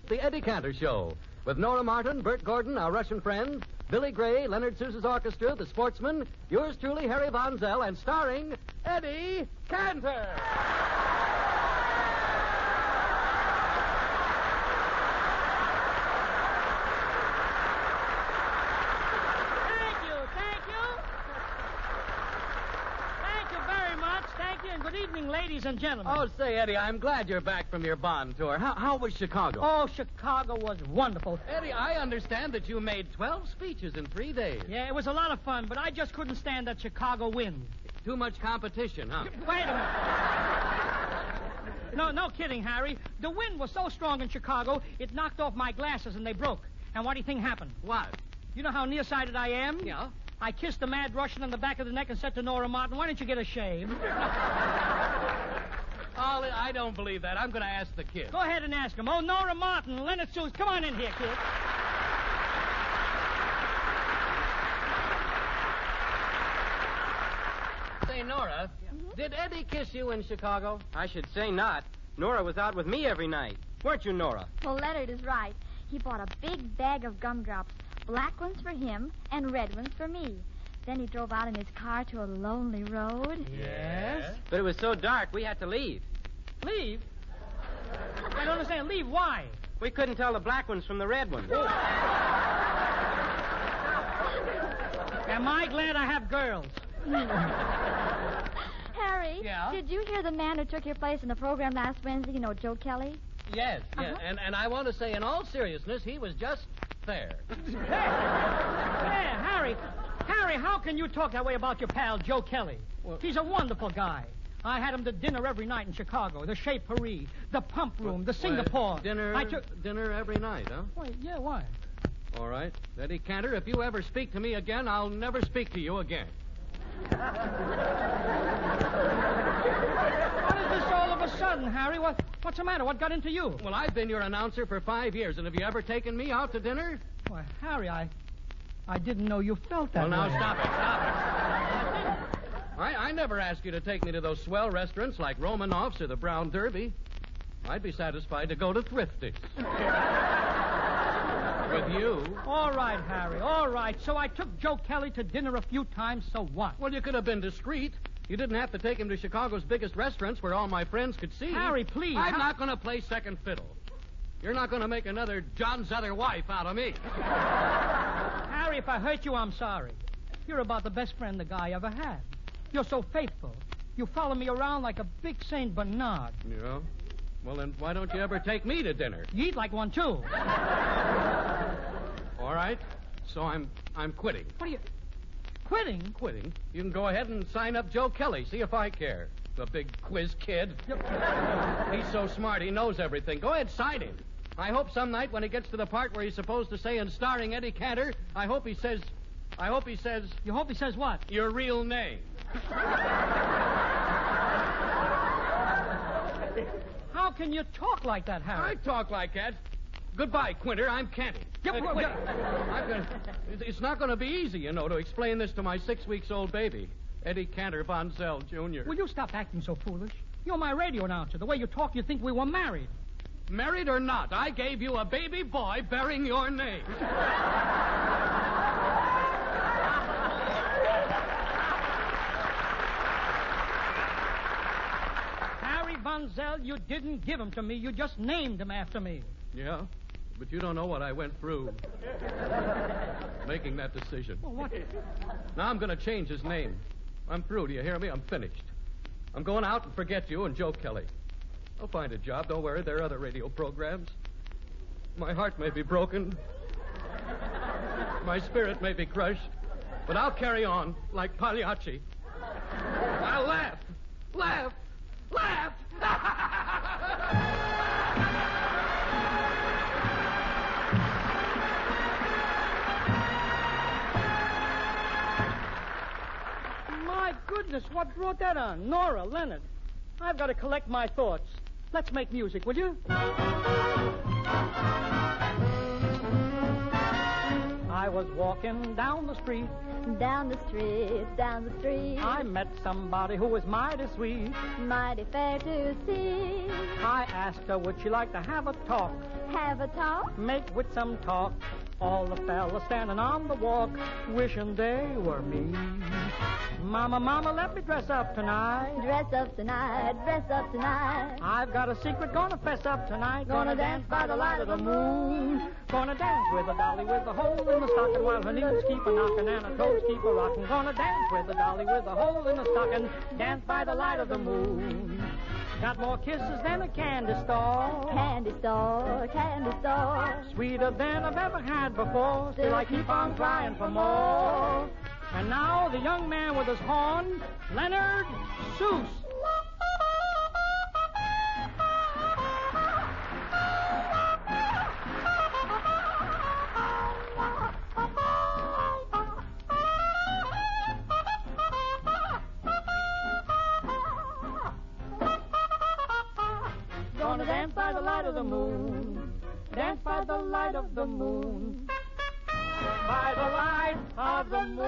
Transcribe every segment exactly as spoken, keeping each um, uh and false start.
The Eddie Cantor Show, with Nora Martin, Bert Gordon, our Russian friend, Billy Gray, Leonard Sousa's orchestra, The Sportsman, yours truly, Harry Von Zell, and starring Eddie Cantor. Good evening, ladies and gentlemen. Oh, say, Eddie, I'm glad you're back from your Bond tour. How, how was Chicago? Oh, Chicago was wonderful. Eddie, I understand that you made twelve speeches in three days. Yeah, it was a lot of fun, but I just couldn't stand that Chicago wind. Too much competition, huh? Wait a minute. No, no kidding, Harry. The wind was so strong in Chicago, it knocked off my glasses and they broke. And what do you think happened? What? You know how nearsighted I am? Yeah. I kissed the mad Russian on the back of the neck and said to Nora Martin, why don't you get a shave? Oh, I don't believe that. I'm going to ask the kid. Go ahead and ask him. Oh, Nora Martin, Leonard Sousa, come on in here, kid. Say, Nora, mm-hmm. Did Eddie kiss you in Chicago? I should say not. Nora was out with me every night. Weren't you, Nora? Well, Leonard is right. He bought a big bag of gumdrops, black ones for him and red ones for me. Then he drove out in his car to a lonely road. Yes? But it was so dark, we had to leave. Leave? I don't understand. Leave? Why? We couldn't tell the black ones from the red ones. Am I glad I have girls? Harry, yeah? Did you hear the man who took your place in the program last Wednesday, you know, Joe Kelly? Yes, yes. Uh-huh. And, and I want to say, in all seriousness, he was just fair. Hey, hey, Harry, Harry, how can you talk that way about your pal, Joe Kelly? Well, he's a wonderful guy. I had him to dinner every night in Chicago, the Chez Paris, the Pump Room, the Singapore. Well, dinner, I took... dinner every night, huh? Well, yeah, why? All right. Eddie Cantor, if you ever speak to me again, I'll never speak to you again. What is this all of a sudden, Harry? What, what's the matter? What got into you? Well, I've been your announcer for five years, and have you ever taken me out to dinner? Why, Harry, I... I didn't know you felt that Well, now, way. stop it, stop it. I, I never asked you to take me to those swell restaurants like Romanoff's or the Brown Derby. I'd be satisfied to go to Thrifty's. With you. All right, Harry, all right. So I took Joe Kelly to dinner a few times, so what? Well, you could have been discreet. You didn't have to take him to Chicago's biggest restaurants where all my friends could see. Harry, please. I'm how... not going to play second fiddle. You're not going to make another John's other wife out of me. Harry, if I hurt you, I'm sorry. You're about the best friend the guy ever had. You're so faithful. You follow me around like a big Saint Bernard. Yeah? Well, then why don't you ever take me to dinner? You eat like one, too. All right. So I'm I'm quitting. What are you... Quitting? Quitting? You can go ahead and sign up Joe Kelly. See if I care. The big quiz kid. He's so smart, he knows everything. Go ahead, sign him. I hope some night when he gets to the part where he's supposed to say, and starring Eddie Cantor, I hope he says... I hope he says... You hope he says what? Your real name. How can you talk like that, Harry? I talk like that. Goodbye, Quinter. I'm Canty. Yep, Uh, well, Quint- yeah. I'm gonna, it's not going to be easy, you know, to explain this to my six-weeks-old baby, Eddie Cantor Von Zell, Junior Will you stop acting so foolish? You're my radio announcer. The way you talk, you think we were married. Married or not, I gave you a baby boy bearing your name. Harry Von Zell, you didn't give him to me. You just named him after me. Yeah? But you don't know what I went through making that decision. Well, what? Now I'm going to change his name. I'm through. Do you hear me? I'm finished. I'm going out and forget you and Joe Kelly. I'll find a job. Don't worry. There are other radio programs. My heart may be broken. My spirit may be crushed. But I'll carry on like Pagliacci. I'll laugh. Laugh. Laugh. My goodness, what brought that on? Nora, Leonard. I've got to collect my thoughts. Let's make music, will you? I was walking down the street. Down the street, down the street. I met somebody who was mighty sweet. Mighty fair to see. I I asked her, would she like to have a talk? Have a talk? Make with some talk. All the fellas standing on the walk, wishing they were me. Mama, mama, let me dress up tonight. Dress up tonight, dress up tonight. I've got a secret, gonna fess up tonight. Gonna dance by the light of the moon. Gonna dance with a dolly with a hole in the stocking while her knees keep a knocking and her toes keep a rocking. Gonna dance with a dolly with a hole in the stocking. Dance by the light of the moon. Got more kisses than a candy store. Candy store, candy store. Sweeter than I've ever had before. Still I keep on crying for more. And now the young man with his horn, Leonard Seuss. Gonna dance by the light of the moon. Dance by the light of the moon. By the light of the moon.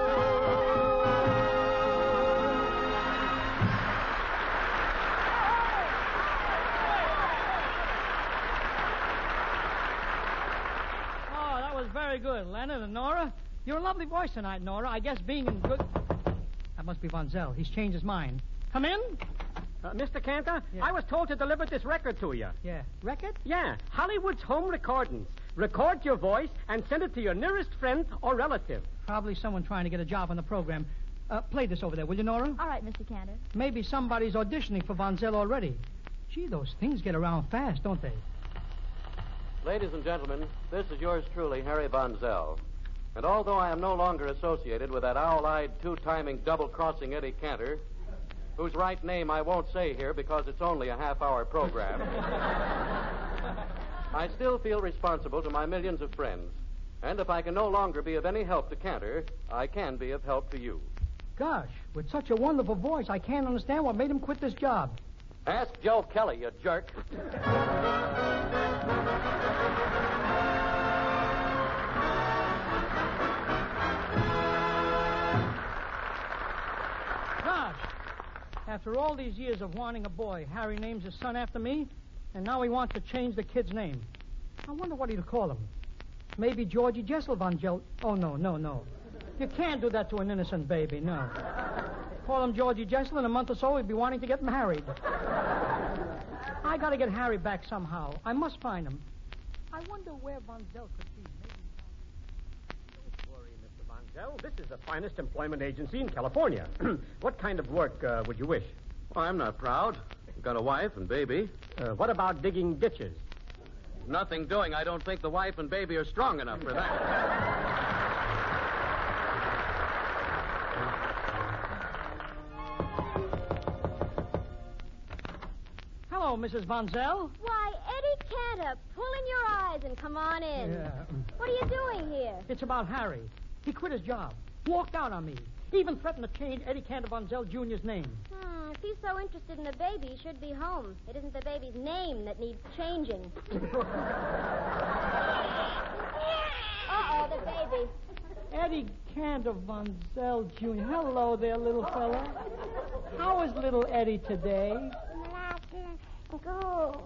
Oh, that was very good, Leonard and Nora. You're a lovely voice tonight, Nora. I guess being in good... That must be Von Zell. He's changed his mind. Come in. Uh, Mister Cantor, Yeah. I was told to deliver this record to you. Yeah. Record? Yeah, Hollywood's home recordings. Record your voice and send it to your nearest friend or relative. Probably someone trying to get a job on the program. Uh, play this over there, will you, Nora? All right, Mister Cantor. Maybe somebody's auditioning for Von Zell already. Gee, those things get around fast, don't they? Ladies and gentlemen, this is yours truly, Harry Von Zell. And although I am no longer associated with that owl-eyed, two-timing, double-crossing Eddie Cantor, whose right name I won't say here because it's only a half-hour program, I still feel responsible to my millions of friends. And if I can no longer be of any help to Cantor, I can be of help to you. Gosh, with such a wonderful voice, I can't understand what made him quit this job. Ask Joe Kelly, you jerk. Gosh, after all these years of wanting a boy, Harry names his son after me, and now he wants to change the kid's name. I wonder what he'll call him. Maybe Georgie Jessel Von Gel... Oh, no, no, no. You can't do that to an innocent baby, no. Call him Georgie Jessel, in a month or so he'll be wanting to get married. I gotta get Harry back somehow. I must find him. I wonder where Von Zell could be. Maybe... Don't worry, Mister Von Zell. This is the finest employment agency in California. What kind of work uh, would you wish? Well, I'm not proud. I've got a wife and baby. Uh, what about digging ditches? Nothing doing. I don't think the wife and baby are strong enough for that. Hello, Missus Von Zell. Why, Eddie Cantor, pull in your eyes and come on in. Yeah. What are you doing here? It's about Harry. He quit his job. Walked out on me. Even threatened to change Eddie Cantor Von Zell Junior's name. Hmm, if he's so interested in the baby, he should be home. It isn't the baby's name that needs changing. Uh-oh, the baby. Eddie Cantor Von Zell Junior Hello there, little fella. How is little Eddie today? Go.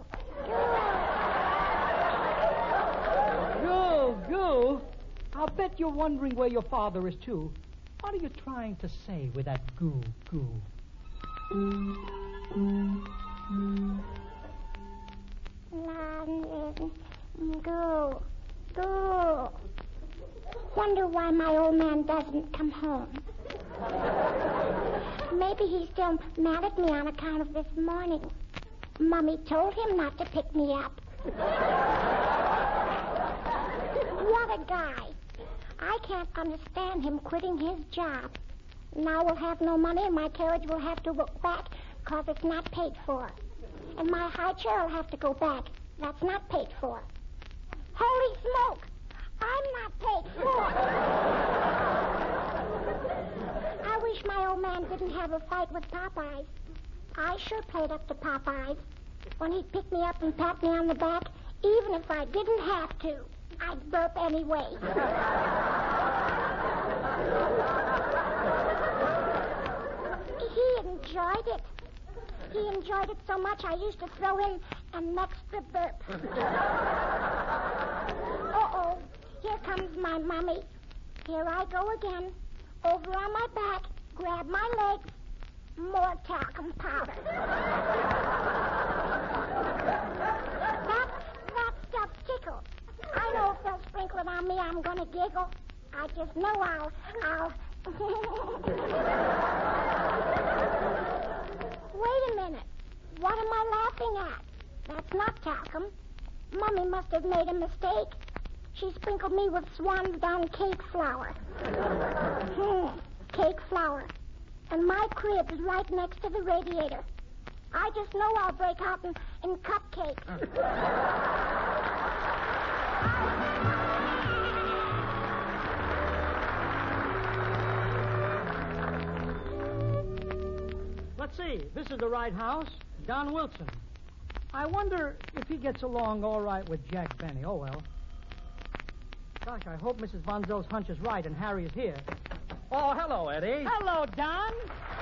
Goo, goo. I'll bet you're wondering where your father is, too. What are you trying to say with that goo, goo? Go. Go. Wonder why my old man doesn't come home. Maybe he's still mad at me on account of this morning. Mummy told him not to pick me up. What a guy. I can't understand him quitting his job. Now we'll have no money and my carriage will have to look back because it's not paid for. And my high chair will have to go back. That's not paid for. Holy smoke! I'm not paid for. I wish my old man didn't have a fight with Popeyes. I sure played up to Popeyes. When he'd pick me up and pat me on the back, even if I didn't have to, I'd burp anyway. He enjoyed it. He enjoyed it so much I used to throw in an extra burp. Uh-oh, here comes my mummy. Here I go again. Over on my back, grab my legs, more talcum powder. that, that stuff tickles. I know if they'll sprinkle it on me, I'm going to giggle. I just know I'll... I'll... Wait a minute. What am I laughing at? That's not talcum. Mummy must have made a mistake. She sprinkled me with swan's down cake flour. hmm, cake flour. And my crib is right next to the radiator. I just know I'll break out in, in cupcakes. Let's see. This is the right house. Don Wilson. I wonder if he gets along all right with Jack Benny. Oh, well. Gosh, I hope Missus Von Zell's hunch is right and Harry is here. Oh, hello, Eddie. Hello, Don.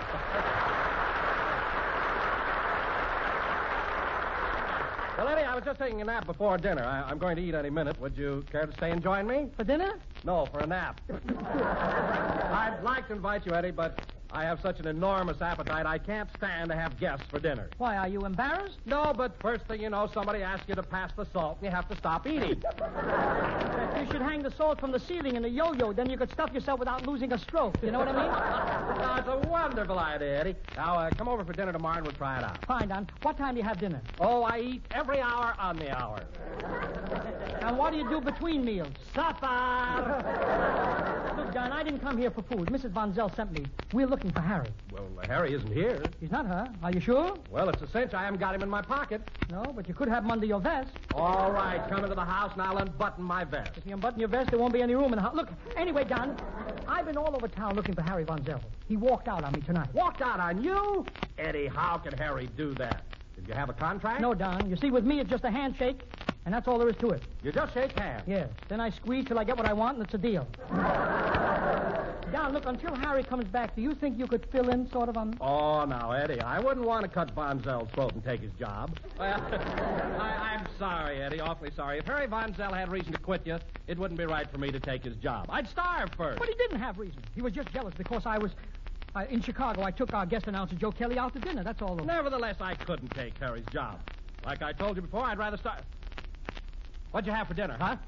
Well, Eddie, I was just taking a nap before dinner. I, I'm going to eat any minute. Would you care to stay and join me? For dinner? No, for a nap. I'd like to invite you, Eddie, but I have such an enormous appetite, I can't stand to have guests for dinner. Why, are you embarrassed? No, but first thing you know, somebody asks you to pass the salt, and you have to stop eating. You should hang the salt from the ceiling in a yo-yo. Then you could stuff yourself without losing a stroke. You know what I mean? Oh, it's a wonderful idea, Eddie. Now, uh, come over for dinner tomorrow, and we'll try it out. Fine, Don. What time do you have dinner? Oh, I eat every hour on the hour. And what do you do between meals? Supper! Look, Don, I didn't come here for food. Missus Von Zell sent me. We're looking for Harry. Well, uh, Harry isn't here. He's not, huh? Are you sure? Well, it's a cinch. I haven't got him in my pocket. No, but you could have him under your vest. All right, come into the house, and I'll unbutton my vest. If you unbutton your vest, there won't be any room in the house. Look, anyway, Don, I've been all over town looking for Harry Von Zell. He walked out on me tonight. Walked out on you? Eddie, how can Harry do that? Did you have a contract? No, Don. You see, with me, it's just a handshake, and that's all there is to it. You just shake hands? Yes. Then I squeeze till I get what I want, and it's a deal. Don, look, until Harry comes back, do you think you could fill in sort of on... Oh, now, Eddie, I wouldn't want to cut Von Zell's throat and take his job. Well, I, I'm sorry, Eddie, awfully sorry. If Harry Von Zell had reason to quit you, it wouldn't be right for me to take his job. I'd starve first. But he didn't have reason. He was just jealous because I was... Uh, in Chicago, I took our guest announcer, Joe Kelly, out to dinner. That's all. Nevertheless, I couldn't take Harry's job. Like I told you before, I'd rather start... What'd you have for dinner, huh?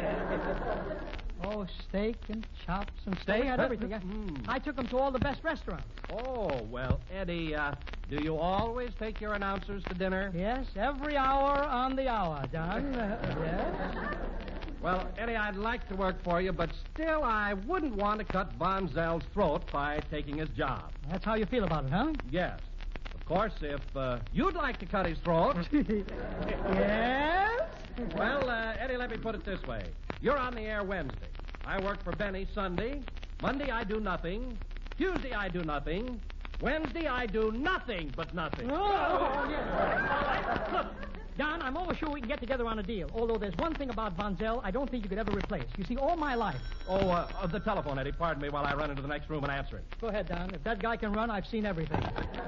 Oh, steak and chops and steak. They had everything. I, Mm. I took them to all the best restaurants. Oh, well, Eddie, uh, do you always take your announcers to dinner? Yes, every hour on the hour, Don. Uh, yes. Well, Eddie, I'd like to work for you, but still I wouldn't want to cut Von Zell's throat by taking his job. That's how you feel about it, huh? Yes. Of course, if uh, you'd like to cut his throat... Yes? Well, uh, Eddie, let me put it this way. You're on the air Wednesday. I work for Benny Sunday. Monday, I do nothing. Tuesday, I do nothing. Wednesday, I do nothing but nothing. Oh, yes. Look, Don, I'm almost sure we can get together on a deal. Although there's one thing about Von Zell I don't think you could ever replace. You see, all my life... Oh, uh, uh, the telephone, Eddie. Pardon me while I run into the next room and answer it. Go ahead, Don. If that guy can run, I've seen everything.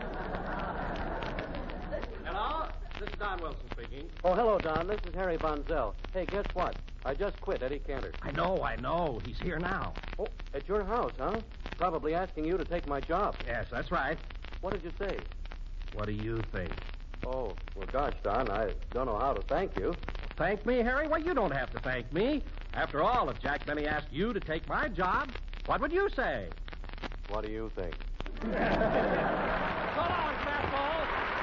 Hello? This is Don Wilson speaking. Oh, hello, Don. This is Harry Von Zell. Hey, guess what? I just quit Eddie Cantor. I know, I know. He's here now. Oh, at your house, huh? Probably asking you to take my job. Yes, that's right. What did you say? What do you think? Oh, well, gosh, Don, I don't know how to thank you. Thank me, Harry? Well, you don't have to thank me. After all, if Jack Benny asked you to take my job, what would you say? What do you think? So long, fastball.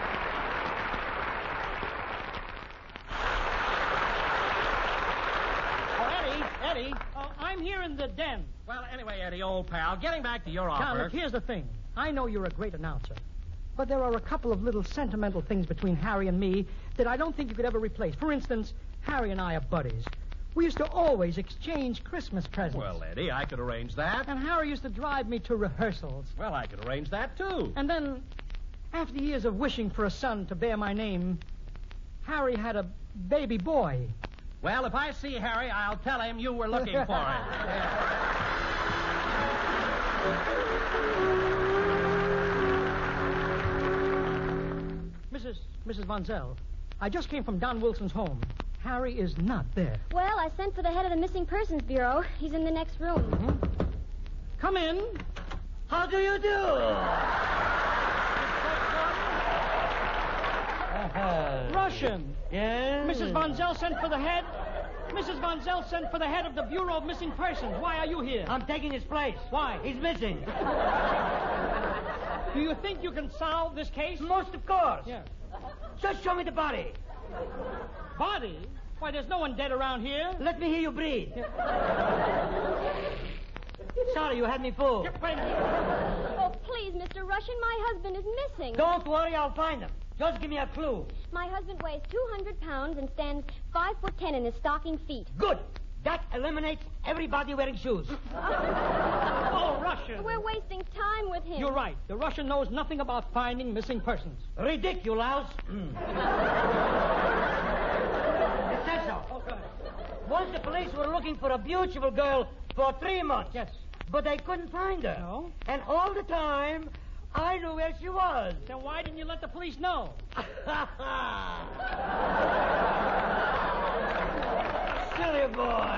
Oh, Eddie, Eddie, oh, I'm here in the den. Well, anyway, Eddie, old pal, getting back to your Don, offer... look, here's the thing. I know you're a great announcer. But there are a couple of little sentimental things between Harry and me that I don't think you could ever replace. For instance, Harry and I are buddies. We used to always exchange Christmas presents. Well, Eddie, I could arrange that. And Harry used to drive me to rehearsals. Well, I could arrange that, too. And then, after years of wishing for a son to bear my name, Harry had a baby boy. Well, if I see Harry, I'll tell him you were looking for him. Missus Missus Von Zell, I just came from Don Wilson's home. Harry is not there. Well, I sent for the head of the Missing Persons Bureau. He's in the next room. Hmm? Come in. How do you do? Uh-huh. Russian. Yes? Missus Von Zell sent for the head. Missus Von Zell sent for the head of the Bureau of Missing Persons. Why are you here? I'm taking his place. Why? He's missing. Do you think you can solve this case? Most of course. Yeah. Just show me the body. Body? Why, there's no one dead around here. Let me hear you breathe. Sorry, you had me fooled. Yeah, wait a minute. Oh, please, Mister Russian, my husband is missing. Don't worry, I'll find him. Just give me a clue. My husband weighs two hundred pounds and stands five foot ten in his stocking feet. Good. That eliminates everybody wearing shoes. Oh, Russian. We're wasting time with him. You're right. The Russian knows nothing about finding missing persons. Ridiculous. Mm. It says so. Okay. Once the police were looking for a beautiful girl for three months. Yes. But they couldn't find her. No? And all the time, I knew where she was. Then why didn't you let the police know? Silly boy.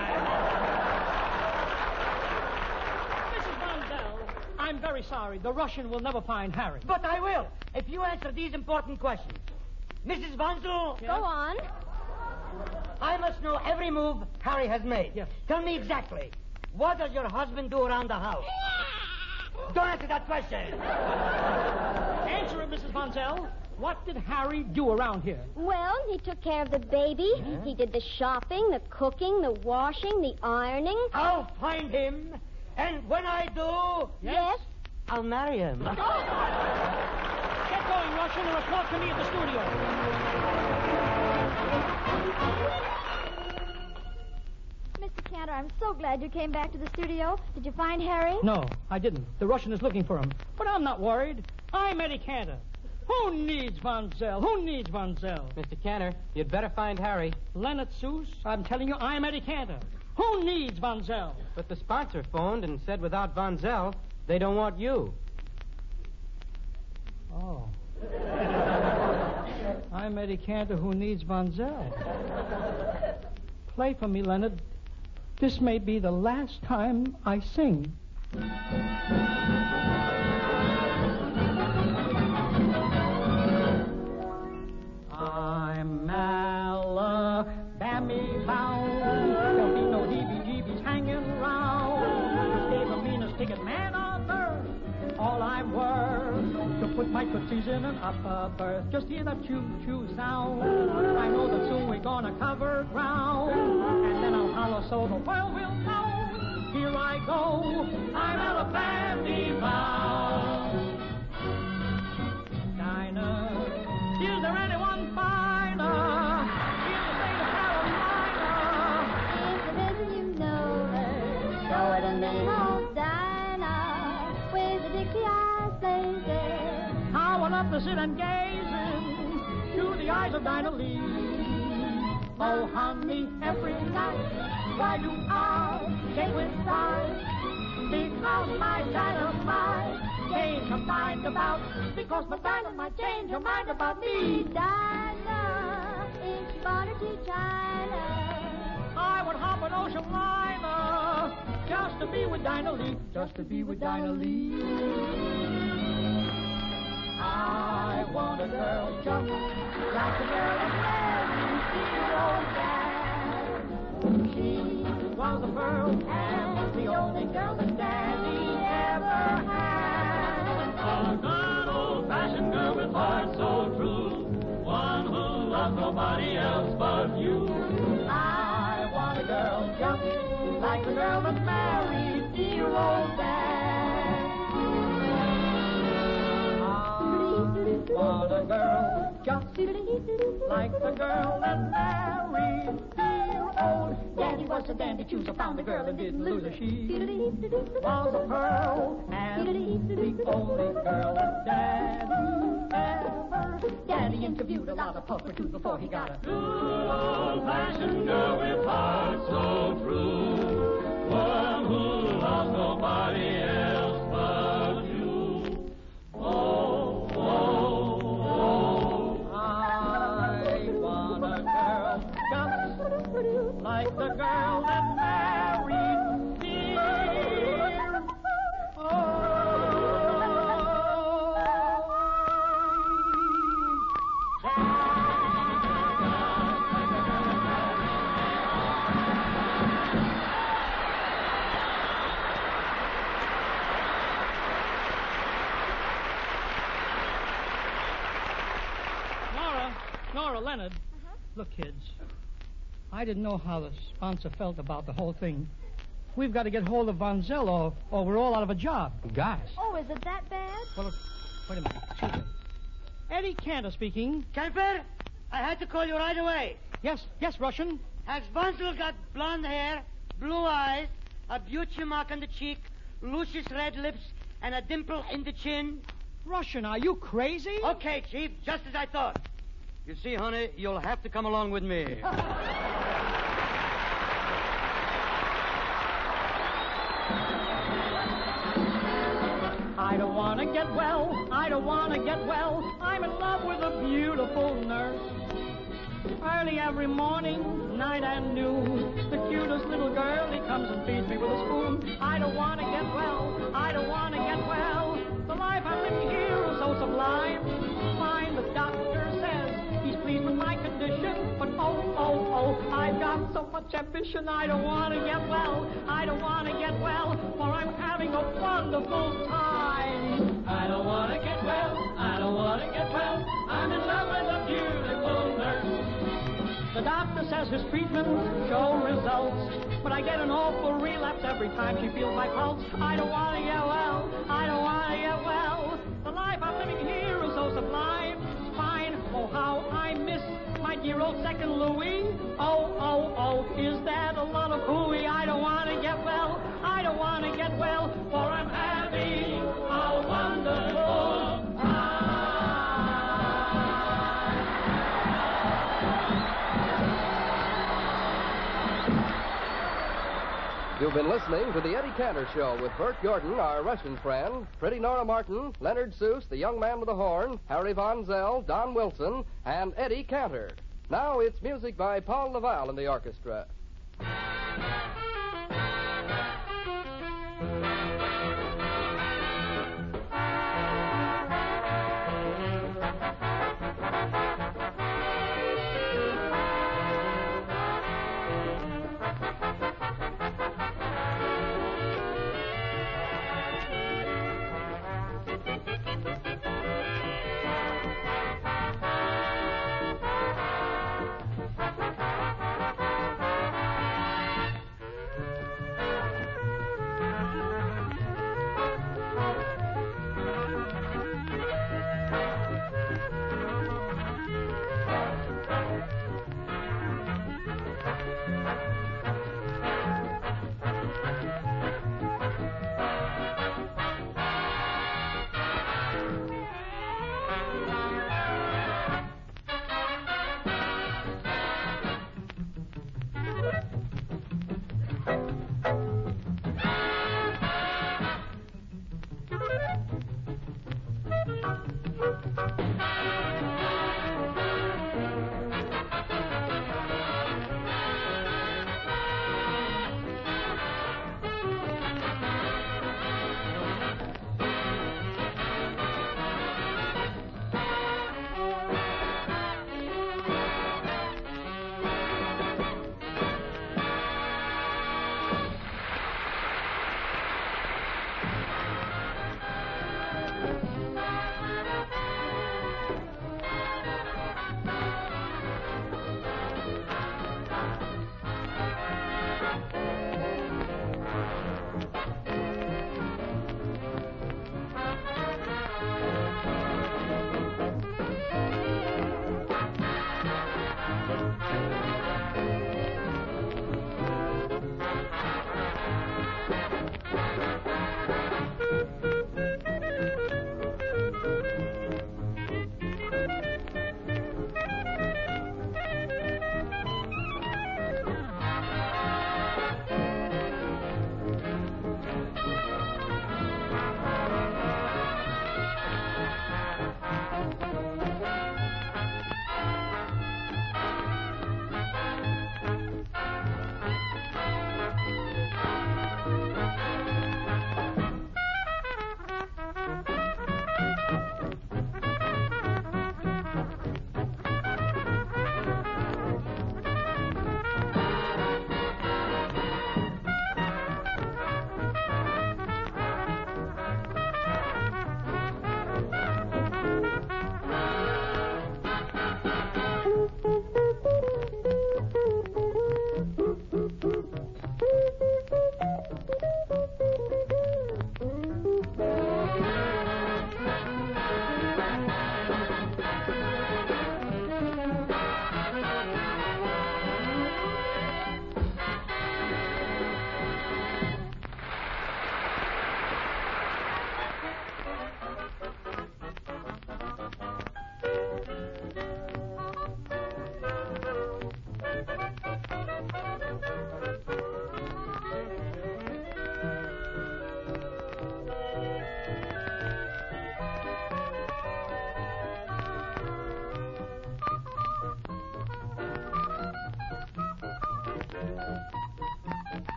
Missus Von Zell, I'm very sorry. The Russian will never find Harry. But I will, if you answer these important questions. Missus Vonzel, Go on. I must know every move Harry has made. Yes. Tell me exactly. What does your husband do around the house? Don't answer that question. Answer it, Missus Von Zell. What did Harry do around here? Well, he took care of the baby. Yeah. He did the shopping, the cooking, the washing, the ironing. I'll find him, and when I do, Yes? I'll marry him. Get going, Russian, and report to me at the studio. Mister Cantor, I'm so glad you came back to the studio. Did you find Harry? No, I didn't. The Russian is looking for him. But I'm not worried. I'm Eddie Cantor. Who needs Von Zell? Who needs Von Zell? Mister Cantor, you'd better find Harry. Leonard Seuss, I'm telling you, I'm Eddie Cantor. Who needs Von Zell? But the sponsor phoned and said without Von Zell, they don't want you. Oh. I'm Eddie Cantor who needs Von Zell. Play for me, Leonard. This may be the last time I sing. I'm Alabama bound. There'll be no heebie-jeebies hanging round. Gave a meanest ticket man on earth. All I'm worth to put my tootsies in an upper berth. Just hear that choo-choo sound. I know that soon we're gonna cover ground. And then I'll holler so the world will know. Here I go. I'm Alabama bound. Dinah, is there anyone finer? In the state of Carolina. If it isn't, you know it. Show it in the old diner with the Dixie eyes blazing. I will up to sit and gazing through the eyes of Dinah Lee. Oh, honey, every night, why do I shake with pride? Because my dynamite change her mind about. Because my dynamite change her mind about me. Dinah, if she bought her to China. I would hop an ocean liner just to be with Dinah Lee. Just to be with Dinah Lee. I want a girl just like the girl in Mary's hero band. She was the pearl and the only girl that Daddy ever had. A good old-fashioned girl with heart so true, one who loves nobody else but you. I want a girl just like the girl that married dear old Dad. I want a girl just like the girl that married dear old Daddy. Was a dandy chooser, found the girl and didn't lose her. She was a pearl and the only girl that Daddy ever. Daddy interviewed a lot of prostitutes before he got her. Good old-fashioned girl with heart so true, one who loves nobody else but you. Oh, oh, oh. I want like the girl that married me. Nora, Nora, Leonard. Uh-huh. Look, kids, I didn't know how the sponsor felt about the whole thing. We've got to get hold of Von Zell or, or we're all out of a job. Gosh. Oh, is it that bad? Well, look, wait a minute. Excuse me. Eddie Cantor speaking. Kemper, I had to call you right away. Yes, yes, Russian. Has Bunzel got blonde hair, blue eyes, a beauty mark on the cheek, luscious red lips, and a dimple in the chin? Russian, are you crazy? Okay, Chief, just as I thought. You see, honey, you'll have to come along with me. I don't want to get well. I don't want to get well. I'm in love with a beautiful nurse. Early every morning, night and noon, the cutest little girl, he comes and feeds me with a spoon. I don't want to get well. I don't want to get well. The life I'm living here is so sublime. Fine, the doctor says he's pleased with my condition, but oh, oh, oh, I've got so much ambition. I don't want to get well. I don't want to get well, for I'm having a wonderful time. I don't want to get well. I don't want to get well. I'm in love with a beautiful nurse. The doctor says his treatments show results, but I get an awful relapse every time she feels my pulse. I don't want to get well. I don't want to get well. The life I'm living here is so sublime. Fine, oh how I miss my dear old second Louis. Oh, oh, oh, is that a lot of hooey? I don't want to get well. I don't want to get well, for I'm having a wonderful time. You've been listening to the Eddie Cantor Show with Bert Gordon, our Russian friend, pretty Nora Martin, Leonard Seuss, the young man with the horn, Harry Von Zell, Don Wilson, and Eddie Cantor. Now it's music by Paul Laval and the orchestra.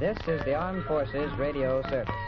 This is the Armed Forces Radio Service.